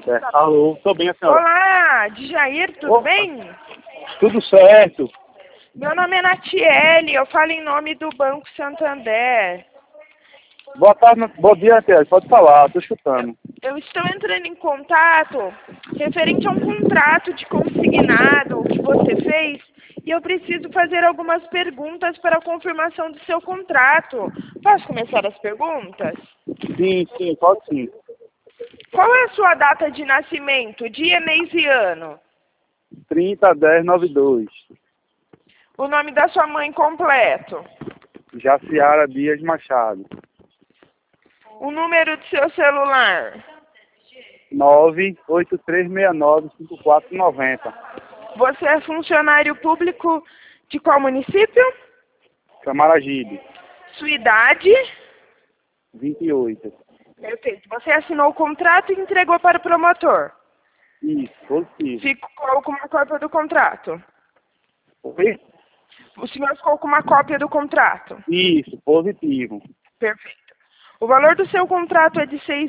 É, alô, tô bem, a senhora. Olá, Djair, tudo Opa. bem? Tudo certo. Meu nome é Natiele, eu falo em nome do Banco Santander. Boa tarde, bom dia, Tiago. Pode falar, tô escutando. Eu estou entrando em contato referente a um contrato de consignado que você fez e eu preciso fazer algumas perguntas para a confirmação do seu contrato. Posso começar as perguntas? Sim, pode sim. Qual é a sua data de nascimento, dia, mês e ano? 30/10/92. O nome da sua mãe completo? Jaciara Dias Machado. O número do seu celular? 983695490. Você é funcionário público de qual município? Camaragibe, Sua idade? 28. Perfeito. Você assinou o contrato e entregou para o promotor. Isso, positivo. Ficou com uma cópia do contrato. Oi? O senhor ficou com uma cópia do contrato. Isso, positivo. Perfeito. O valor do seu contrato é de R$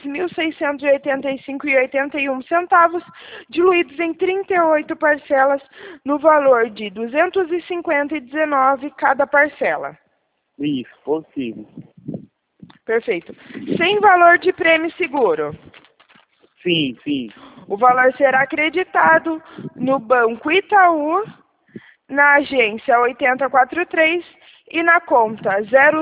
6.685,81, diluídos em 38 parcelas, no valor de R$ 250,19 cada parcela. Isso, positivo. Perfeito. Sem valor de prêmio seguro. Sim. O valor será acreditado no Banco Itaú, na agência 8043 e na conta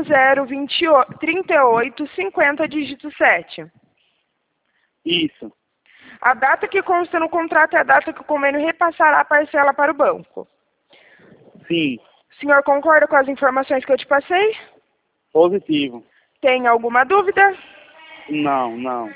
003850 dígito 7. Isso. A data que consta no contrato é a data que o convênio repassará a parcela para o banco. Sim. O senhor concorda com as informações que eu te passei? Positivo. Tem alguma dúvida? Não.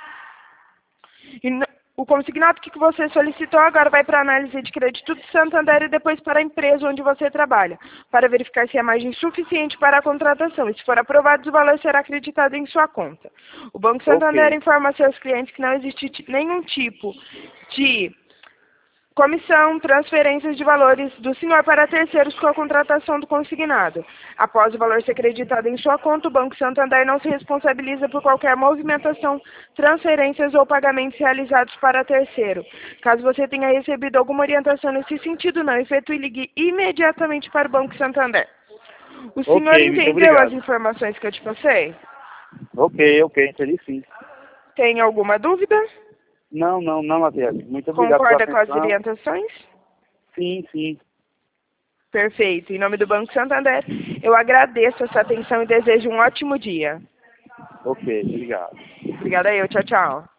O consignado que você solicitou agora vai para a análise de crédito do Santander e depois para a empresa onde você trabalha, para verificar se é margem suficiente para a contratação. E se for aprovado, o valor será acreditado em sua conta. O Banco Santander informa a seus clientes que não existe nenhum tipo de comissão, transferências de valores do senhor para terceiros com a contratação do consignado. Após o valor ser acreditado em sua conta, o Banco Santander não se responsabiliza por qualquer movimentação, transferências ou pagamentos realizados para terceiro. Caso você tenha recebido alguma orientação nesse sentido, não efetue e ligue imediatamente para o Banco Santander. O senhor Ok, muito entendeu as obrigado. informações que eu te passei? Ok, entendi sim. Tem alguma dúvida? Não, Matias. Muito obrigado pela Concorda com as atenção. orientações? Sim. Perfeito. Em nome do Banco Santander, eu agradeço a sua atenção e desejo um ótimo dia. Ok, obrigado. Obrigada eu. Tchau.